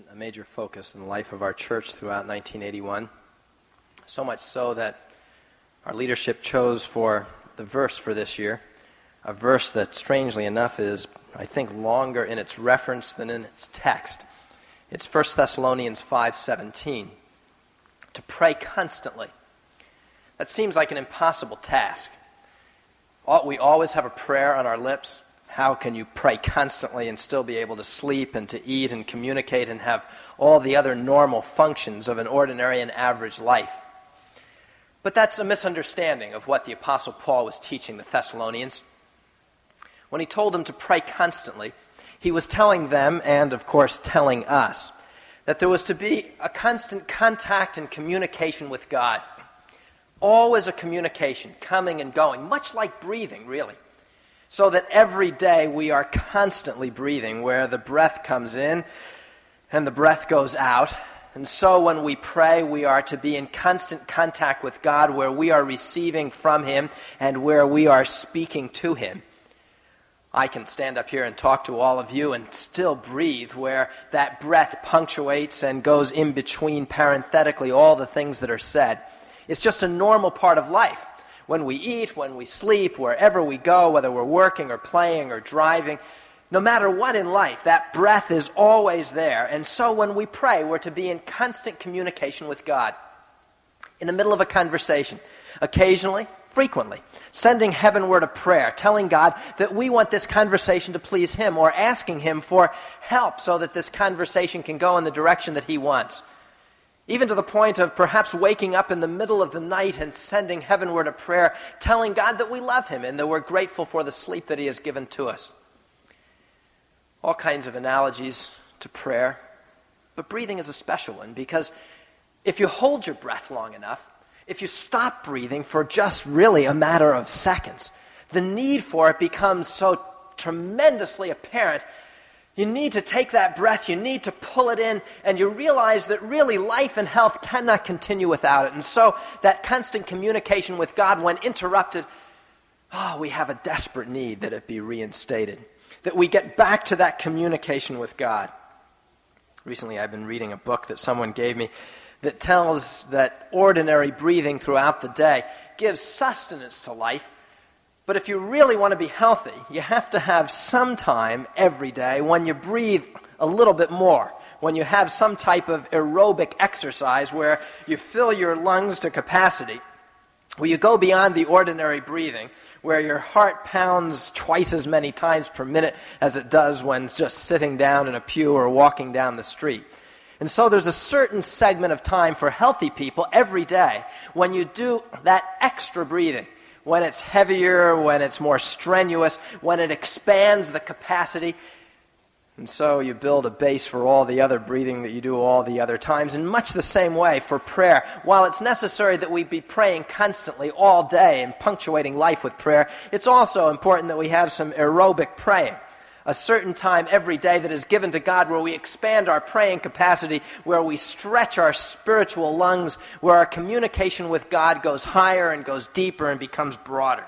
a major focus in the life of our church throughout 1981. So much so that our leadership chose for the verse for this year, a verse that, strangely enough, is, I think, longer in its reference than in its text. It's 1 Thessalonians 5:17, to pray constantly. That seems like an impossible task. We always have a prayer on our lips. How can you pray constantly and still be able to sleep and to eat and communicate and have all the other normal functions of an ordinary and average life? But that's a misunderstanding of what the Apostle Paul was teaching the Thessalonians. When he told them to pray constantly, he was telling them, and of course telling us, that there was to be a constant contact and communication with God. Always a communication, coming and going, much like breathing, really. So that every day we are constantly breathing, where the breath comes in and the breath goes out. And so when we pray, we are to be in constant contact with God, where we are receiving from Him and where we are speaking to Him. I can stand up here and talk to all of you and still breathe, where that breath punctuates and goes in between parenthetically all the things that are said. It's just a normal part of life. When we eat, when we sleep, wherever we go, whether we're working or playing or driving, no matter what in life, that breath is always there. And so when we pray, we're to be in constant communication with God. In the middle of a conversation, occasionally, frequently, sending heavenward a prayer, telling God that we want this conversation to please Him, or asking Him for help so that this conversation can go in the direction that He wants. Even to the point of perhaps waking up in the middle of the night and sending heavenward a prayer, telling God that we love Him and that we're grateful for the sleep that He has given to us. All kinds of analogies to prayer, but breathing is a special one, because if you hold your breath long enough, if you stop breathing for just really a matter of seconds, the need for it becomes so tremendously apparent. You need to take that breath, you need to pull it in, and you realize that really life and health cannot continue without it. And so that constant communication with God, when interrupted, we have a desperate need that it be reinstated, that we get back to that communication with God. Recently I've been reading a book that someone gave me that tells that ordinary breathing throughout the day gives sustenance to life. But if you really want to be healthy, you have to have some time every day when you breathe a little bit more, when you have some type of aerobic exercise where you fill your lungs to capacity, where you go beyond the ordinary breathing, where your heart pounds twice as many times per minute as it does when just sitting down in a pew or walking down the street. And so there's a certain segment of time for healthy people every day when you do that extra breathing, when it's heavier, when it's more strenuous, when it expands the capacity. And so you build a base for all the other breathing that you do all the other times. In much the same way for prayer, while it's necessary that we be praying constantly all day and punctuating life with prayer, it's also important that we have some aerobic praying. A certain time every day that is given to God where we expand our praying capacity, where we stretch our spiritual lungs, where our communication with God goes higher and goes deeper and becomes broader.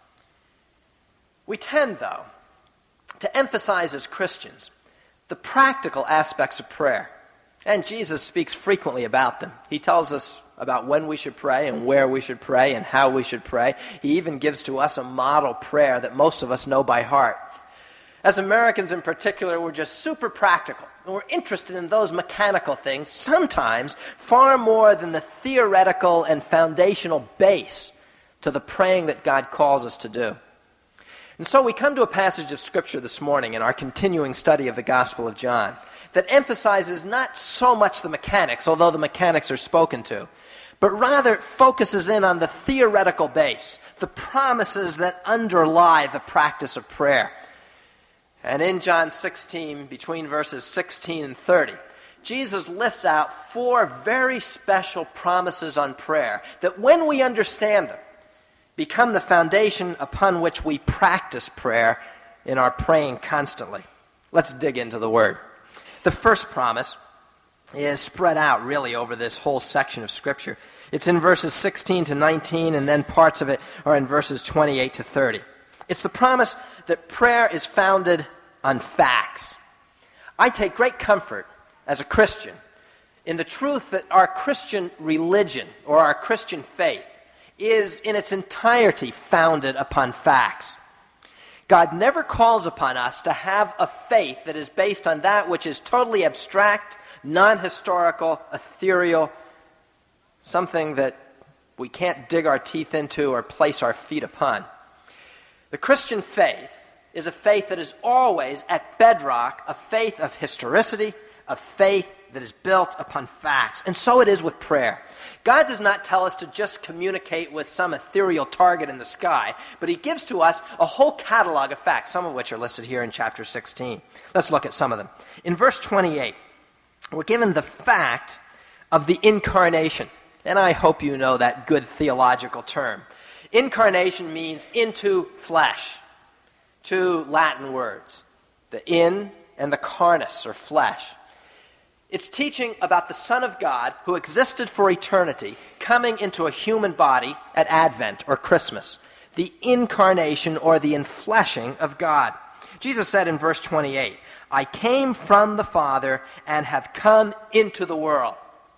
We tend, though, to emphasize as Christians the practical aspects of prayer. And Jesus speaks frequently about them. He tells us about when we should pray and where we should pray and how we should pray. He even gives to us a model prayer that most of us know by heart. As Americans in particular, we're just super practical, and we're interested in those mechanical things, sometimes far more than the theoretical and foundational base to the praying that God calls us to do. And so we come to a passage of Scripture this morning in our continuing study of the Gospel of John that emphasizes not so much the mechanics, although the mechanics are spoken to, but rather it focuses in on the theoretical base, the promises that underlie the practice of prayer. And in John 16, between verses 16 and 30, Jesus lists out 4 very special promises on prayer that, when we understand them, become the foundation upon which we practice prayer in our praying constantly. Let's dig into the Word. The first promise is spread out really over this whole section of Scripture. It's in verses 16 to 19, and then parts of it are in verses 28 to 30. It's the promise that prayer is founded on facts. I take great comfort as a Christian in the truth that our Christian religion or our Christian faith is in its entirety founded upon facts. God never calls upon us to have a faith that is based on that which is totally abstract, non-historical, ethereal, something that we can't dig our teeth into or place our feet upon. The Christian faith is a faith that is always, at bedrock, a faith of historicity, a faith that is built upon facts. And so it is with prayer. God does not tell us to just communicate with some ethereal target in the sky, but he gives to us a whole catalog of facts, some of which are listed here in chapter 16. Let's look at some of them. In verse 28, we're given the fact of the incarnation. And I hope you know that good theological term. Incarnation means into flesh. Two Latin words, the in and the carnis, or flesh. It's teaching about the Son of God who existed for eternity coming into a human body at Advent or Christmas. The incarnation or the enfleshing of God. Jesus said in verse 28, I came from the Father and have come into the world.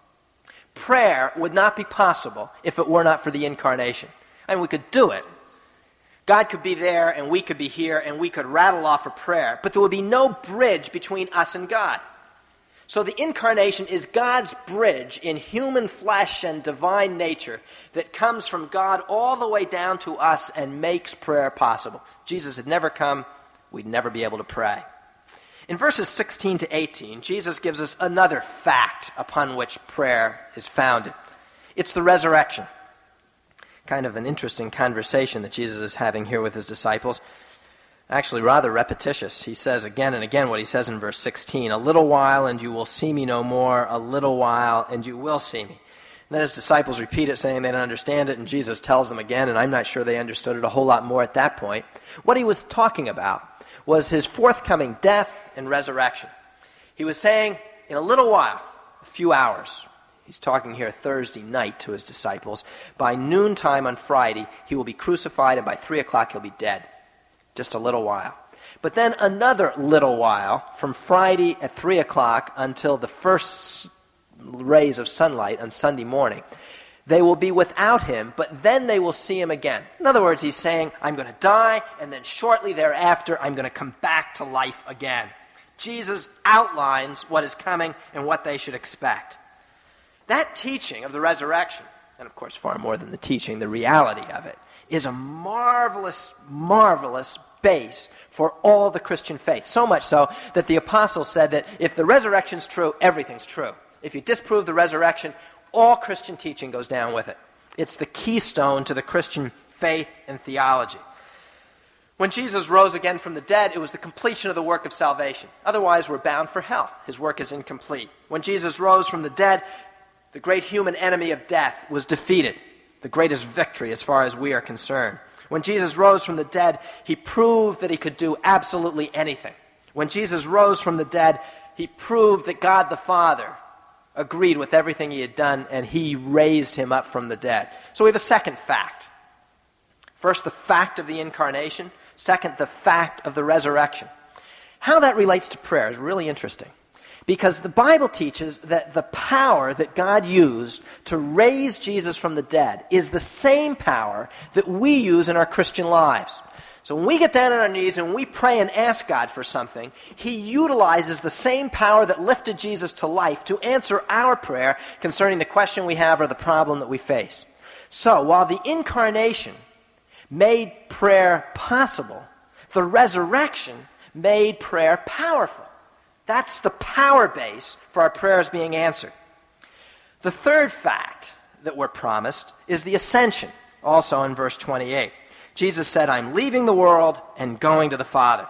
Prayer would not be possible if it were not for the incarnation. And we could do it. God could be there and we could be here and we could rattle off a prayer, but there would be no bridge between us and God. So the incarnation is God's bridge in human flesh and divine nature that comes from God all the way down to us and makes prayer possible. Jesus had never come, we'd never be able to pray. In verses 16 to 18, Jesus gives us another fact upon which prayer is founded. It's the resurrection. Kind of an interesting conversation that Jesus is having here with his disciples. Actually, rather repetitious. He says again and again what he says in verse 16, a little while and you will see me no more, a little while and you will see me. And then his disciples repeat it, saying they don't understand it, and Jesus tells them again, and I'm not sure they understood it a whole lot more at that point. What he was talking about was his forthcoming death and resurrection. He was saying, in a little while, a few hours, he's talking here Thursday night to his disciples, by noontime on Friday, he will be crucified, and by 3 o'clock he'll be dead. Just a little while. But then another little while, from Friday at 3 o'clock until the first rays of sunlight on Sunday morning, they will be without him, but then they will see him again. In other words, he's saying, I'm going to die, and then shortly thereafter, I'm going to come back to life again. Jesus outlines what is coming and what they should expect. That teaching of the resurrection, and of course far more than the teaching, the reality of it, is a marvelous, marvelous base for all the Christian faith. So much so that the apostles said that if the resurrection's true, everything's true. If you disprove the resurrection, all Christian teaching goes down with it. It's the keystone to the Christian faith and theology. When Jesus rose again from the dead, it was the completion of the work of salvation. Otherwise, we're bound for hell. His work is incomplete. When Jesus rose from the dead, the great human enemy of death was defeated. The greatest victory as far as we are concerned. When Jesus rose from the dead, he proved that he could do absolutely anything. When Jesus rose from the dead, he proved that God the Father agreed with everything he had done, and he raised him up from the dead. So we have a second fact. First, the fact of the incarnation. Second, the fact of the resurrection. How that relates to prayer is really interesting. Because the Bible teaches that the power that God used to raise Jesus from the dead is the same power that we use in our Christian lives. So when we get down on our knees and we pray and ask God for something, he utilizes the same power that lifted Jesus to life to answer our prayer concerning the question we have or the problem that we face. So while the incarnation made prayer possible, the resurrection made prayer powerful. That's the power base for our prayers being answered. The third fact that we're promised is the ascension, also in verse 28. Jesus said, I'm leaving the world and going to the Father.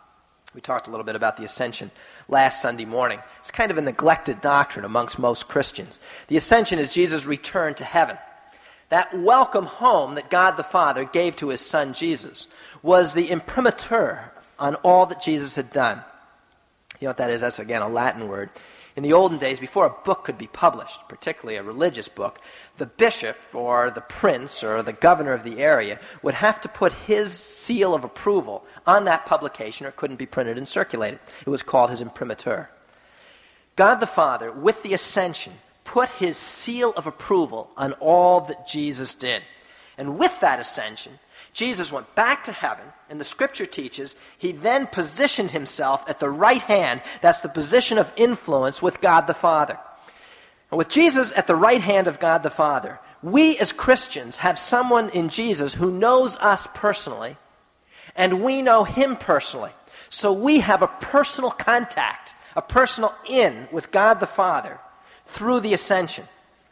We talked a little bit about the ascension last Sunday morning. It's kind of a neglected doctrine amongst most Christians. The ascension is Jesus' return to heaven. That welcome home that God the Father gave to his Son Jesus was the imprimatur on all that Jesus had done. You know what that is? That's, again, a Latin word. In the olden days, before a book could be published, particularly a religious book, the bishop or the prince or the governor of the area would have to put his seal of approval on that publication or it couldn't be printed and circulated. It was called his imprimatur. God the Father, with the ascension, put his seal of approval on all that Jesus did. And with that ascension, Jesus went back to heaven, and the Scripture teaches he then positioned himself at the right hand. That's the position of influence with God the Father. And with Jesus at the right hand of God the Father, we as Christians have someone in Jesus who knows us personally, and we know him personally. So we have a personal contact, a personal in with God the Father through the ascension.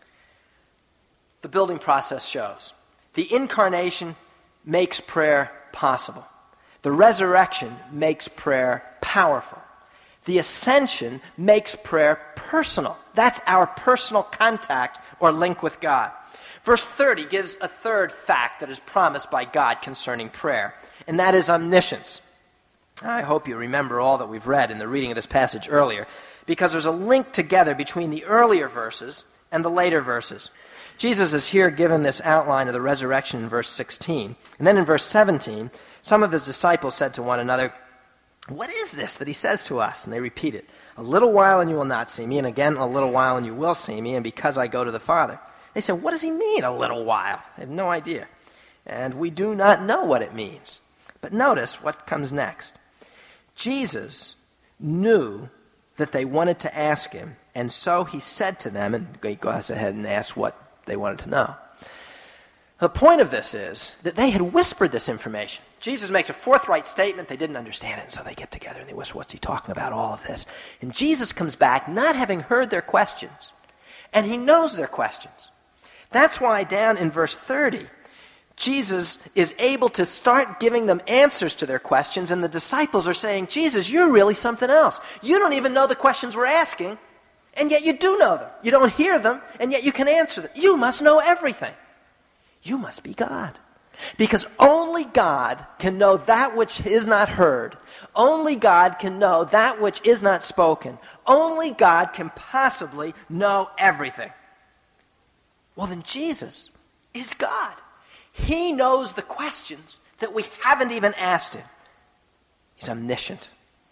The building process shows. The incarnation makes prayer possible. The resurrection makes prayer powerful. The ascension makes prayer personal. That's our personal contact or link with God. Verse 30 gives a third fact that is promised by God concerning prayer, and that is omniscience. I hope you remember all that we've read in the reading of this passage earlier, because there's a link together between the earlier verses and the later verses. Jesus is here given this outline of the resurrection in verse 16. And then in verse 17, some of his disciples said to one another, "What is this that he says to us?" And they repeat it. "A little while and you will not see me, and again a little while and you will see me, and because I go to the Father." They said, "What does he mean, a little while?" They have no idea. And we do not know what it means. But notice what comes next. Jesus knew that they wanted to ask him, and so he said to them, and he goes ahead and asks what they wanted to know. The point of this is that they had whispered this information. Jesus makes a forthright statement. They didn't understand it, and so they get together and they whisper, "What's he talking about, all of this?" And Jesus comes back not having heard their questions, and he knows their questions. That's why down in verse 30, Jesus is able to start giving them answers to their questions, and the disciples are saying, "Jesus, you're really something else. You don't even know the questions we're asking, and yet you do know them. You don't hear them, and yet you can answer them. You must know everything. You must be God." Because only God can know that which is not heard. Only God can know that which is not spoken. Only God can possibly know everything. Well, then Jesus is God. He knows the questions that we haven't even asked him. He's omniscient.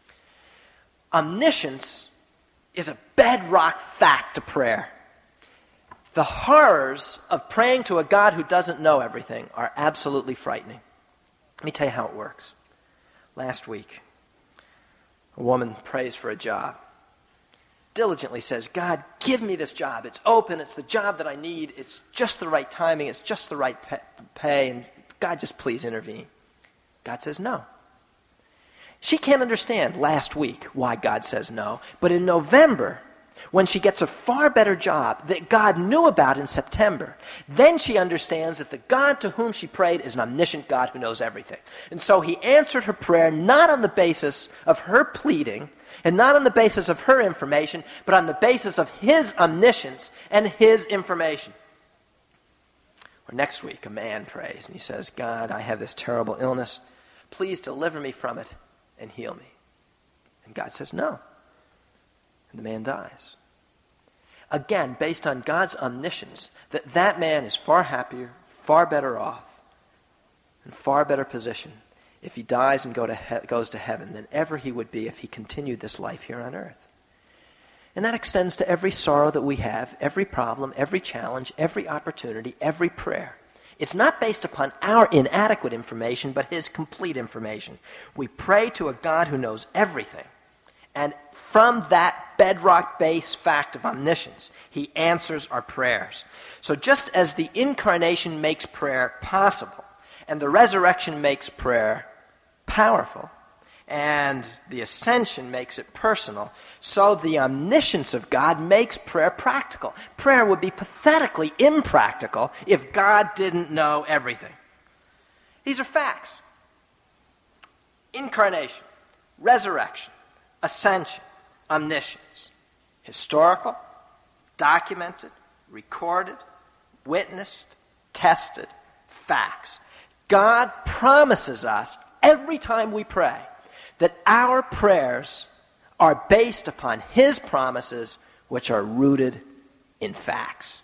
Omniscience is a bedrock fact to prayer. The horrors of praying to a God who doesn't know everything are absolutely frightening. Let me tell you how it works. Last week, a woman prays for a job. Diligently says, "God, give me this job. It's open. It's the job that I need. It's just the right timing. It's just the right pay. And God, just please intervene." God says no. She can't understand last week why God says no. But in November, when she gets a far better job that God knew about in September, then she understands that the God to whom she prayed is an omniscient God who knows everything. And so he answered her prayer not on the basis of her pleading and not on the basis of her information, but on the basis of his omniscience and his information. Or next week, a man prays and he says, "God, I have this terrible illness. Please deliver me from it and heal me." And God says no. And the man dies. Again, based on God's omniscience, that man is far happier, far better off, in far better position if he dies and goes to heaven than ever he would be if he continued this life here on earth. And that extends to every sorrow that we have, every problem, every challenge, every opportunity, every prayer. It's not based upon our inadequate information, but his complete information. We pray to a God who knows everything. And from that bedrock base fact of omniscience, he answers our prayers. So just as the incarnation makes prayer possible, and the resurrection makes prayer powerful, and the ascension makes it personal, so the omniscience of God makes prayer practical. Prayer would be pathetically impractical if God didn't know everything. These are facts. Incarnation, resurrection, ascension, omniscience. Historical, documented, recorded, witnessed, tested, facts. God promises us every time we pray that our prayers are based upon his promises, which are rooted in facts.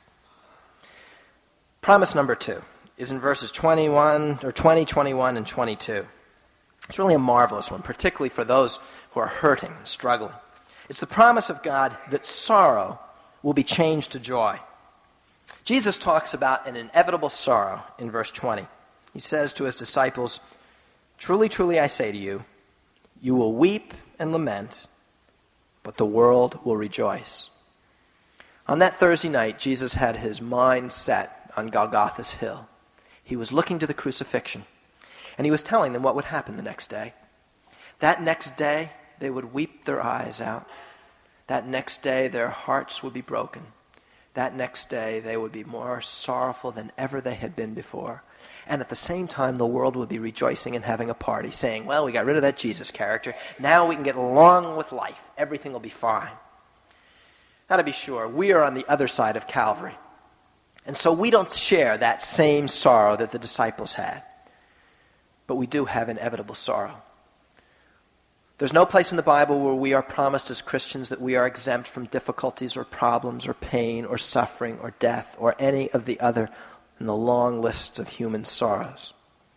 Promise number 2 is in verses 20, 21, and 22. It's really a marvelous one, particularly for those who are hurting and struggling. It's the promise of God that sorrow will be changed to joy. Jesus talks about an inevitable sorrow in verse 20. He says to his disciples, "Truly, truly, I say to you, you will weep and lament, but the world will rejoice." On that Thursday night, Jesus had his mind set on Golgotha's hill. He was looking to the crucifixion, and he was telling them what would happen the next day. That next day, they would weep their eyes out. That next day, their hearts would be broken. That next day, they would be more sorrowful than ever they had been before. And at the same time, the world would be rejoicing and having a party, saying, well, we got rid of that Jesus character. Now we can get along with life. Everything will be fine. Now, to be sure, we are on the other side of Calvary. And so we don't share that same sorrow that the disciples had. But we do have inevitable sorrow. There's no place in the Bible where we are promised as Christians that we are exempt from difficulties or problems or pain or suffering or death or any of the other in the long list of human sorrows.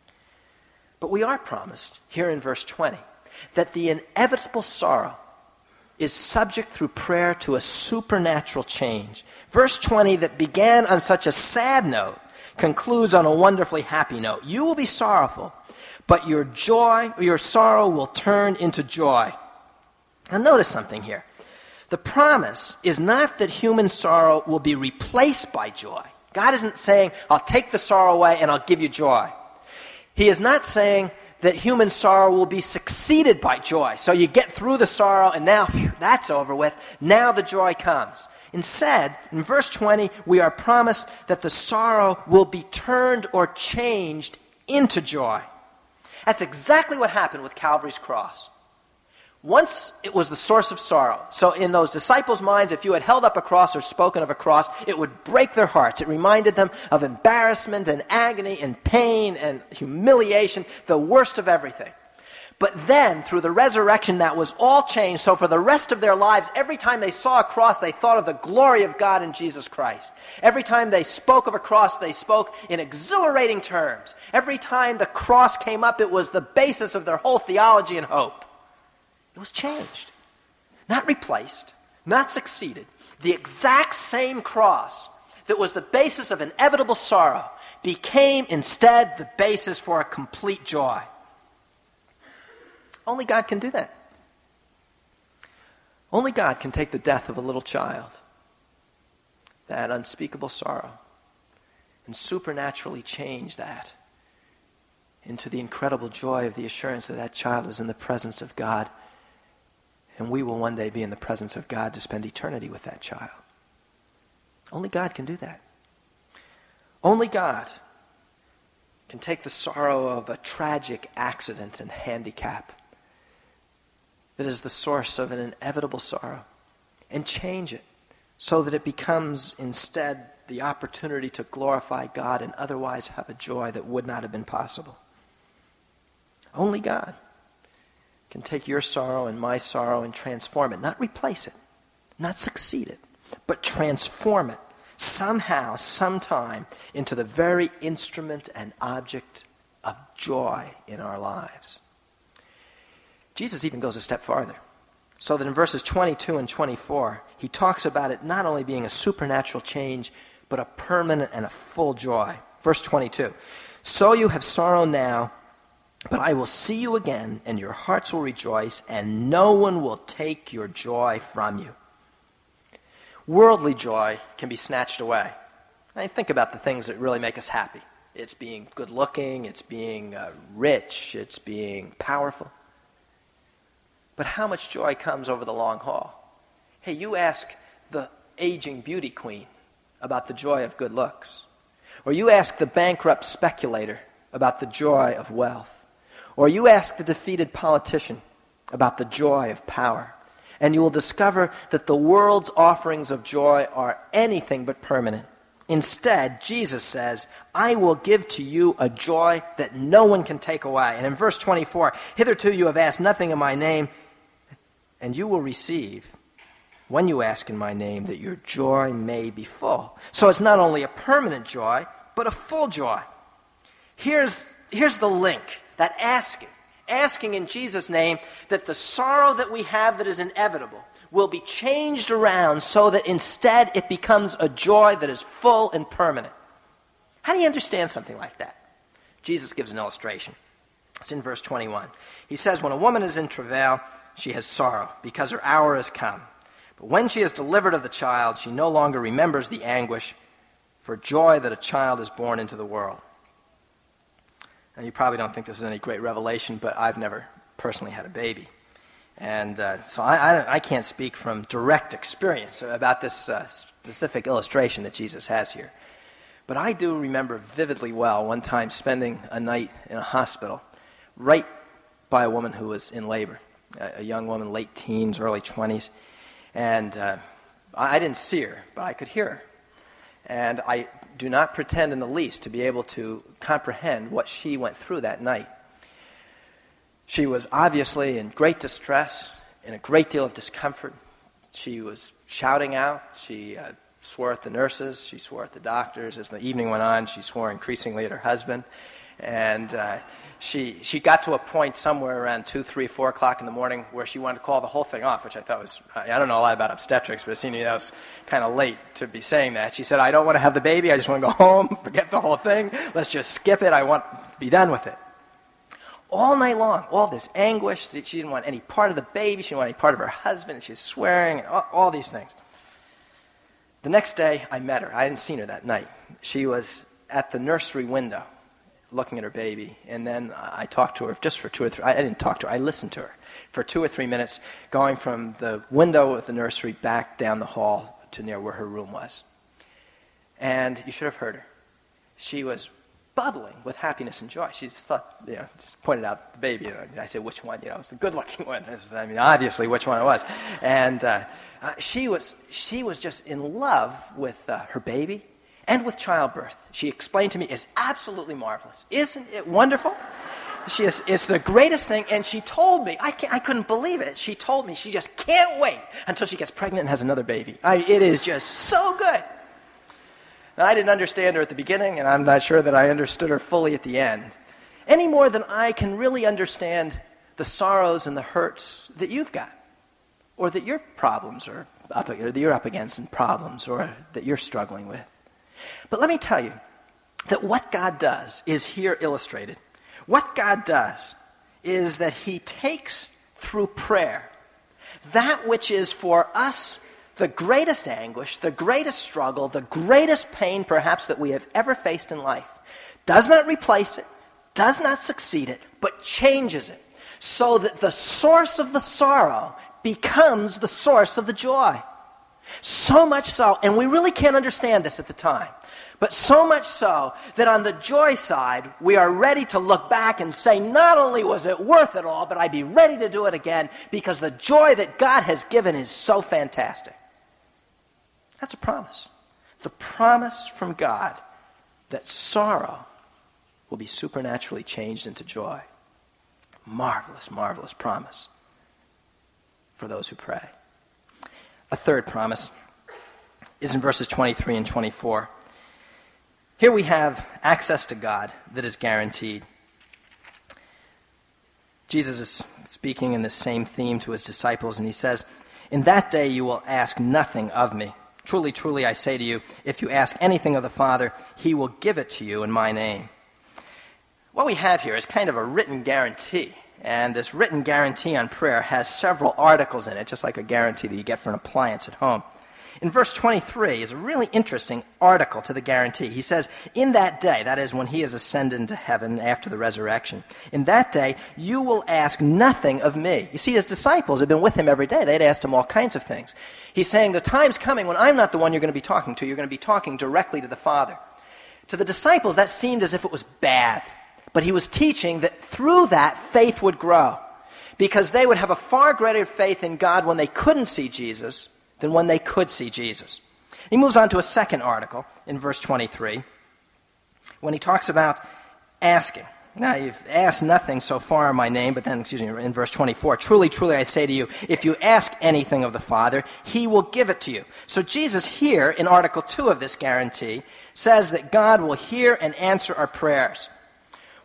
But we are promised, here in verse 20, that the inevitable sorrow is subject through prayer to a supernatural change. Verse 20 that began on such a sad note concludes on a wonderfully happy note. You will be sorrowful, but your joy or your sorrow will turn into joy. Now notice something here. The promise is not that human sorrow will be replaced by joy. God isn't saying, I'll take the sorrow away and I'll give you joy. He is not saying that human sorrow will be succeeded by joy. So you get through the sorrow and now that's over with. Now the joy comes. Instead, in verse 20, we are promised that the sorrow will be turned or changed into joy. That's exactly what happened with Calvary's cross. Once it was the source of sorrow. So in those disciples' minds, if you had held up a cross or spoken of a cross, it would break their hearts. It reminded them of embarrassment and agony and pain and humiliation, the worst of everything. But then, through the resurrection, that was all changed. So for the rest of their lives, every time they saw a cross, they thought of the glory of God in Jesus Christ. Every time they spoke of a cross, they spoke in exhilarating terms. Every time the cross came up, it was the basis of their whole theology and hope. It was changed. Not replaced. Not succeeded. The exact same cross that was the basis of inevitable sorrow became instead the basis for a complete joy. Only God can do that. Only God can take the death of a little child, that unspeakable sorrow, and supernaturally change that into the incredible joy of the assurance that that child is in the presence of God, and we will one day be in the presence of God to spend eternity with that child. Only God can do that. Only God can take the sorrow of a tragic accident and handicap that is the source of an inevitable sorrow and change it so that it becomes instead the opportunity to glorify God and otherwise have a joy that would not have been possible. Only God can take your sorrow and my sorrow and transform it, not replace it, not succeed it, but transform it somehow, sometime into the very instrument and object of joy in our lives. Jesus even goes a step farther, so that in verses 22 and 24, he talks about it not only being a supernatural change, but a permanent and a full joy. Verse 22, so you have sorrow now, but I will see you again, and your hearts will rejoice, and no one will take your joy from you. Worldly joy can be snatched away. I mean, think about the things that really make us happy. It's being good looking, it's being rich, it's being powerful. But how much joy comes over the long haul? Hey, you ask the aging beauty queen about the joy of good looks. Or you ask the bankrupt speculator about the joy of wealth. Or you ask the defeated politician about the joy of power. And you will discover that the world's offerings of joy are anything but permanent. Instead, Jesus says, I will give to you a joy that no one can take away. And in verse 24, hitherto you have asked nothing in my name, and you will receive when you ask in my name that your joy may be full. So it's not only a permanent joy, but a full joy. Here's the link, that asking in Jesus' name, that the sorrow that we have that is inevitable will be changed around so that instead it becomes a joy that is full and permanent. How do you understand something like that? Jesus gives an illustration. It's in verse 21. He says, when a woman is in travail, she has sorrow, because her hour has come. But when she is delivered of the child, she no longer remembers the anguish for joy that a child is born into the world. Now, you probably don't think this is any great revelation, but I've never personally had a baby. And so I can't speak from direct experience about this specific illustration that Jesus has here. But I do remember vividly well one time spending a night in a hospital right by a woman who was in labor, a young woman, late teens, early 20s. And I didn't see her, but I could hear her. And I do not pretend in the least to be able to comprehend what she went through that night. She was obviously in great distress, in a great deal of discomfort. She was shouting out. She swore at the nurses. She swore at the doctors. As the evening went on, she swore increasingly at her husband. And she got to a point somewhere around 2, 3, 4 o'clock in the morning where she wanted to call the whole thing off, which I thought was, I don't know a lot about obstetrics, but it seemed to me that was kind of late to be saying that. She said, I don't want to have the baby. I just want to go home, forget the whole thing. Let's just skip it. I want to be done with it. All night long, all this anguish. She didn't want any part of the baby. She didn't want any part of her husband. She was swearing, and all these things. The next day, I met her. I hadn't seen her that night. She was at the nursery window looking at her baby, and then I talked to her just for 2 or 3, I didn't talk to her, I listened to her for 2 or 3 minutes, going from the window of the nursery back down the hall to near where her room was. And you should have heard her. She was bubbling with happiness and joy. She just thought, just pointed out the baby. I said, which one? It was the good-looking one. Obviously, which one it was. And she was just in love with her baby and with childbirth. She explained to me, it's absolutely marvelous. Isn't it wonderful? It's the greatest thing. And she told me, I couldn't believe it. She told me she just can't wait until she gets pregnant and has another baby. It is just so good. Now, I didn't understand her at the beginning, and I'm not sure that I understood her fully at the end, any more than I can really understand the sorrows and the hurts that you've got, or that your problems are up, or that you're up against, and problems, or that you're struggling with. But let me tell you that what God does is here illustrated. What God does is that He takes through prayer that which is for us the greatest anguish, the greatest struggle, the greatest pain perhaps that we have ever faced in life, does not replace it, does not succeed it, but changes it so that the source of the sorrow becomes the source of the joy. So much so, and we really can't understand this at the time, but so much so that on the joy side, we are ready to look back and say, not only was it worth it all, but I'd be ready to do it again because the joy that God has given is so fantastic. That's a promise. The promise from God that sorrow will be supernaturally changed into joy. Marvelous, marvelous promise for those who pray. A third promise is in verses 23 and 24. Here we have access to God that is guaranteed. Jesus is speaking in the same theme to his disciples, and he says, in that day you will ask nothing of me. Truly, truly, I say to you, if you ask anything of the Father, He will give it to you in my name. What we have here is kind of a written guarantee, and this written guarantee on prayer has several articles in it, just like a guarantee that you get for an appliance at home. In verse 23 is a really interesting article to the guarantee. He says, in that day, that is when He is ascended into heaven after the resurrection, in that day you will ask nothing of me. You see, His disciples had been with Him every day. They'd asked Him all kinds of things. He's saying, the time's coming when I'm not the one you're going to be talking to. You're going to be talking directly to the Father. To the disciples, that seemed as if it was bad. But He was teaching that through that, faith would grow. Because they would have a far greater faith in God when they couldn't see Jesus than when they could see Jesus. He moves on to a second article in verse 23 when he talks about asking. Now, you've asked nothing so far in my name, but then, in verse 24, truly, truly, I say to you, if you ask anything of the Father, He will give it to you. So Jesus here, in Article 2 of this guarantee, says that God will hear and answer our prayers.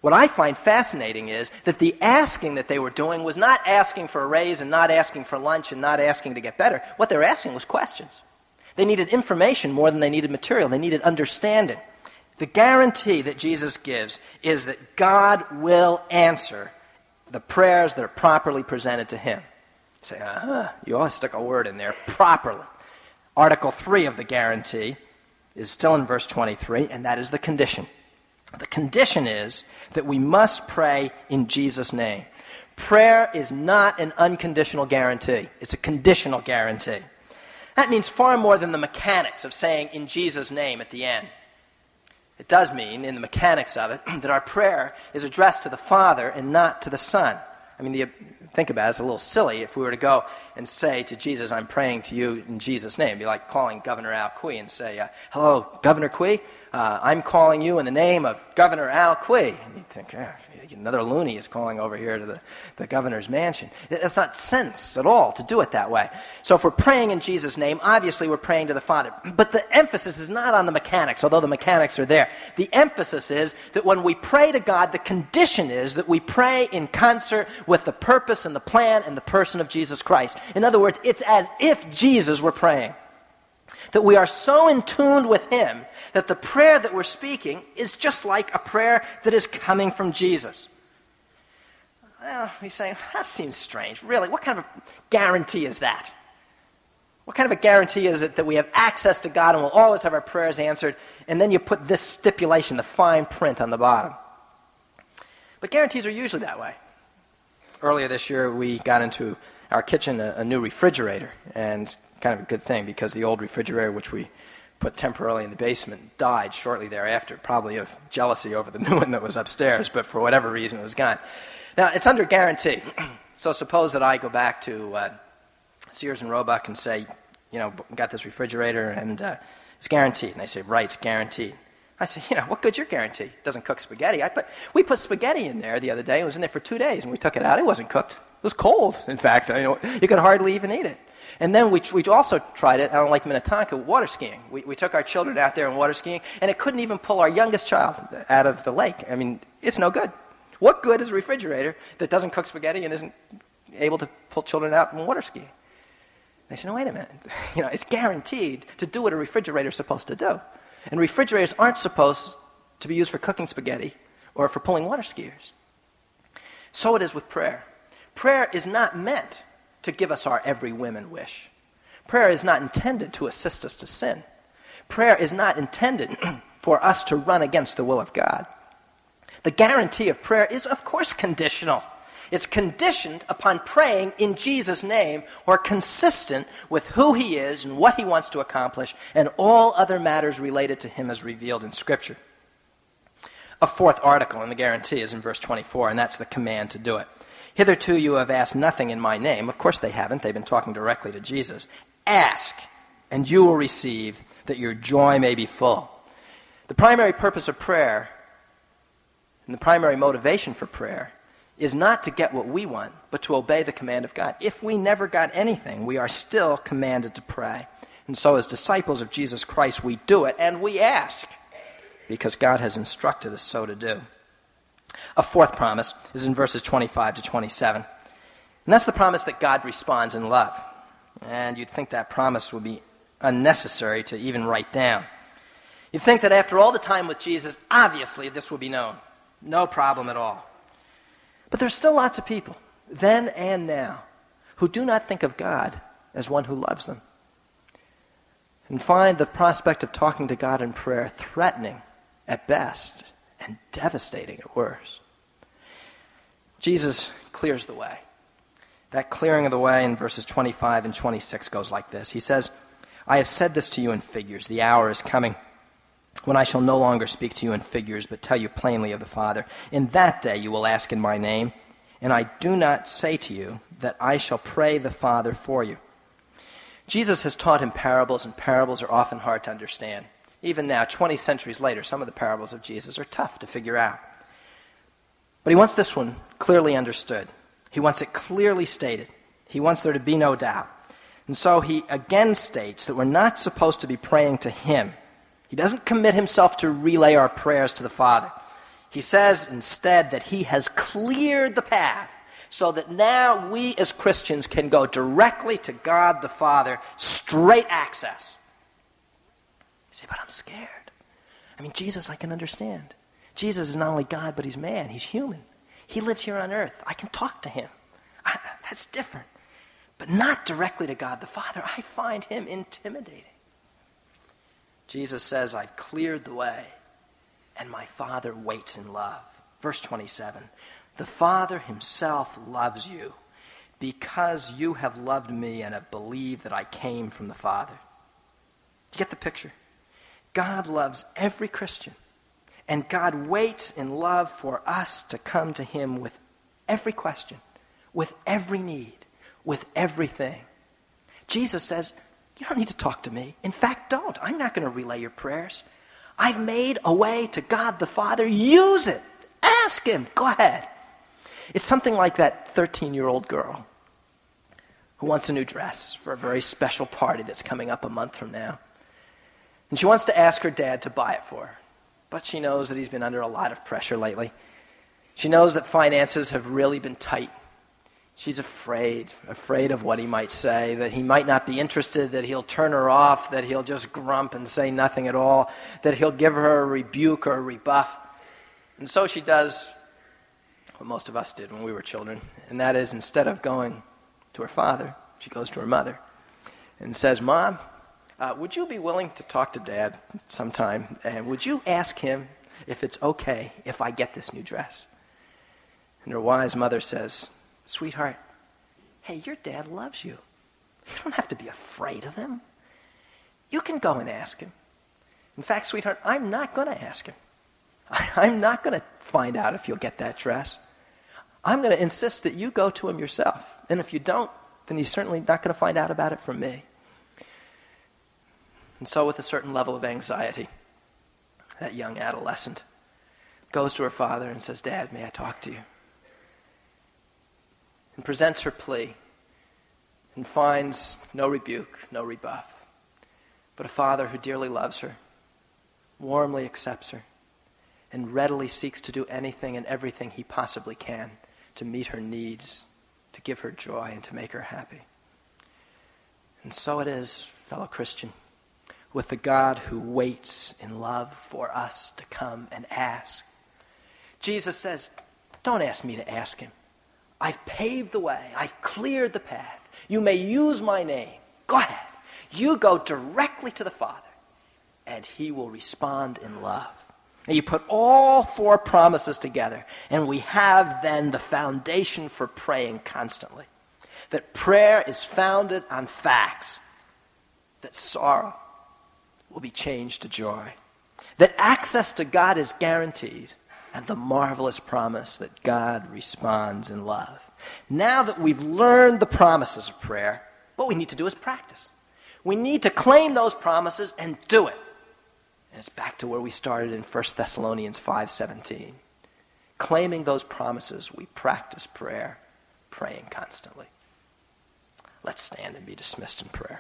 What I find fascinating is that the asking that they were doing was not asking for a raise and not asking for lunch and not asking to get better. What they were asking was questions. They needed information more than they needed material. They needed understanding. The guarantee that Jesus gives is that God will answer the prayers that are properly presented to him. You say, you always stuck a word in there, properly. Article 3 of the guarantee is still in verse 23, and that is the condition. The condition is that we must pray in Jesus' name. Prayer is not an unconditional guarantee. It's a conditional guarantee. That means far more than the mechanics of saying in Jesus' name at the end. It does mean, in the mechanics of it, that our prayer is addressed to the Father and not to the Son. I mean, think about it, it's a little silly if we were to go and say to Jesus, I'm praying to you in Jesus' name. It'd be like calling Governor Al Quie and say, hello, Governor Quie, I'm calling you in the name of Governor Al Quie. And you'd think, another loony is calling over here to the governor's mansion. That's not sense at all to do it that way. So if we're praying in Jesus' name, obviously we're praying to the Father. But the emphasis is not on the mechanics, although the mechanics are there. The emphasis is that when we pray to God, the condition is that we pray in concert with the purpose and the plan and the person of Jesus Christ. In other words, it's as if Jesus were praying. That we are so in tune with him that the prayer that we're speaking is just like a prayer that is coming from Jesus. Well, he's saying, that seems strange. Really, what kind of a guarantee is that? What kind of a guarantee is it that we have access to God and we'll always have our prayers answered, and then you put this stipulation, the fine print on the bottom? But guarantees are usually that way. Earlier this year, we got into our kitchen a new refrigerator, and kind of a good thing because the old refrigerator, which we put temporarily in the basement, died shortly thereafter, probably of jealousy over the new one that was upstairs, but for whatever reason it was gone. Now, it's under guarantee. So suppose that I go back to Sears and Roebuck and say, got this refrigerator and it's guaranteed. And they say, right, it's guaranteed. I say, what good's your guarantee? It doesn't cook spaghetti. We put spaghetti in there the other day. It was in there for 2 days, and we took it out. It wasn't cooked. It was cold, in fact. You could hardly even eat it. And then we also tried it out on Lake Minnetonka water skiing. We took our children out there and water skiing, and it couldn't even pull our youngest child out of the lake. I mean, it's no good. What good is a refrigerator that doesn't cook spaghetti and isn't able to pull children out and water skiing? They said, no, wait a minute. It's guaranteed to do what a refrigerator is supposed to do. And refrigerators aren't supposed to be used for cooking spaghetti or for pulling water skiers. So it is with prayer. Prayer is not meant to give us our every whim and wish. Prayer is not intended to assist us to sin. Prayer is not intended for us to run against the will of God. The guarantee of prayer is, of course, conditional. It's conditioned upon praying in Jesus' name or consistent with who he is and what he wants to accomplish and all other matters related to him as revealed in Scripture. A fourth article in the guarantee is in verse 24, and that's the command to do it. Hitherto you have asked nothing in my name. Of course they haven't. They've been talking directly to Jesus. Ask, and you will receive, that your joy may be full. The primary purpose of prayer and the primary motivation for prayer is not to get what we want, but to obey the command of God. If we never got anything, we are still commanded to pray. And so as disciples of Jesus Christ, we do it, and we ask, because God has instructed us so to do. A fourth promise is in verses 25 to 27. And that's the promise that God responds in love. And you'd think that promise would be unnecessary to even write down. You'd think that after all the time with Jesus, obviously this would be known. No problem at all. But there's still lots of people, then and now, who do not think of God as one who loves them, and find the prospect of talking to God in prayer threatening at best and devastating at worst. Jesus clears the way. That clearing of the way in verses 25 and 26 goes like this. He says, I have said this to you in figures. The hour is coming when I shall no longer speak to you in figures, but tell you plainly of the Father. In that day you will ask in my name, and I do not say to you that I shall pray the Father for you. Jesus has taught in parables, and parables are often hard to understand. Even now, 20 centuries later, some of the parables of Jesus are tough to figure out. But he wants this one clearly understood. He wants it clearly stated. He wants there to be no doubt. And so he again states that we're not supposed to be praying to him. He doesn't commit himself to relay our prayers to the Father. He says instead that he has cleared the path so that now we as Christians can go directly to God the Father, straight access. You say, but I'm scared. I mean, Jesus I can understand. Jesus is not only God, but he's man. He's human. He lived here on earth. I can talk to him. That's different. But not directly to God the Father. I find him intimidating. Jesus says, I've cleared the way, and my Father waits in love. Verse 27, the Father himself loves you because you have loved me and have believed that I came from the Father. You get the picture? God loves every Christian, and God waits in love for us to come to him with every question, with every need, with everything. Jesus says, you don't need to talk to me. In fact, don't. I'm not going to relay your prayers. I've made a way to God the Father. Use it. Ask him. Go ahead. It's something like that 13-year-old girl who wants a new dress for a very special party that's coming up a month from now. And she wants to ask her dad to buy it for her. But she knows that he's been under a lot of pressure lately. She knows that finances have really been tight. She's afraid of what he might say, that he might not be interested, that he'll turn her off, that he'll just grump and say nothing at all, that he'll give her a rebuke or a rebuff. And so she does what most of us did when we were children, and that is instead of going to her father, she goes to her mother and says, Mom, would you be willing to talk to Dad sometime, and would you ask him if it's okay if I get this new dress? And her wise mother says, Sweetheart, hey, your dad loves you. You don't have to be afraid of him. You can go and ask him. In fact, sweetheart, I'm not going to ask him. I'm not going to find out if you'll get that dress. I'm going to insist that you go to him yourself. And if you don't, then he's certainly not going to find out about it from me. And so with a certain level of anxiety, that young adolescent goes to her father and says, Dad, may I talk to you? And presents her plea and finds no rebuke, no rebuff, but a father who dearly loves her, warmly accepts her, and readily seeks to do anything and everything he possibly can to meet her needs, to give her joy, and to make her happy. And so it is, fellow Christian, with the God who waits in love for us to come and ask. Jesus says, don't ask me to ask him. I've paved the way. I've cleared the path. You may use my name. Go ahead. You go directly to the Father, and he will respond in love. And you put all four promises together, and we have then the foundation for praying constantly. That prayer is founded on facts. That sorrow will be changed to joy. That access to God is guaranteed. And the marvelous promise that God responds in love. Now that we've learned the promises of prayer, what we need to do is practice. We need to claim those promises and do it. And it's back to where we started in 1 Thessalonians 5:17. Claiming those promises, we practice prayer, praying constantly. Let's stand and be dismissed in prayer.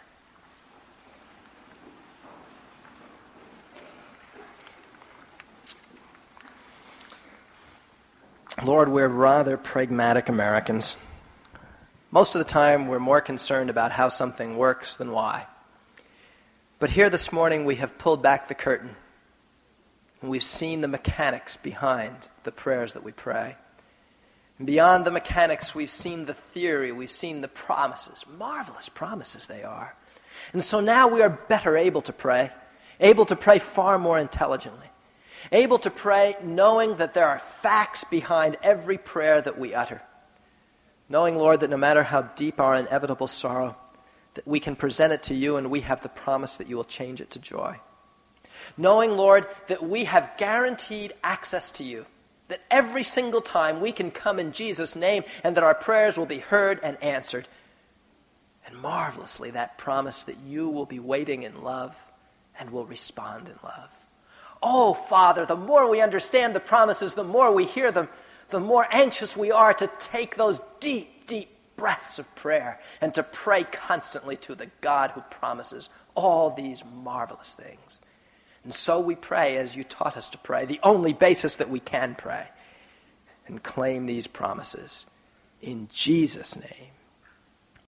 Lord, we're rather pragmatic Americans. Most of the time, we're more concerned about how something works than why. But here this morning, we have pulled back the curtain, and we've seen the mechanics behind the prayers that we pray. And beyond the mechanics, we've seen the theory, we've seen the promises. Marvelous promises they are. And so now we are better able to pray far more intelligently. Able to pray knowing that there are facts behind every prayer that we utter. Knowing, Lord, that no matter how deep our inevitable sorrow, that we can present it to you and we have the promise that you will change it to joy. Knowing, Lord, that we have guaranteed access to you. That every single time we can come in Jesus' name and that our prayers will be heard and answered. And marvelously, that promise that you will be waiting in love and will respond in love. Oh, Father, the more we understand the promises, the more we hear them, the more anxious we are to take those deep, deep breaths of prayer and to pray constantly to the God who promises all these marvelous things. And so we pray as you taught us to pray, the only basis that we can pray, and claim these promises. In Jesus' name.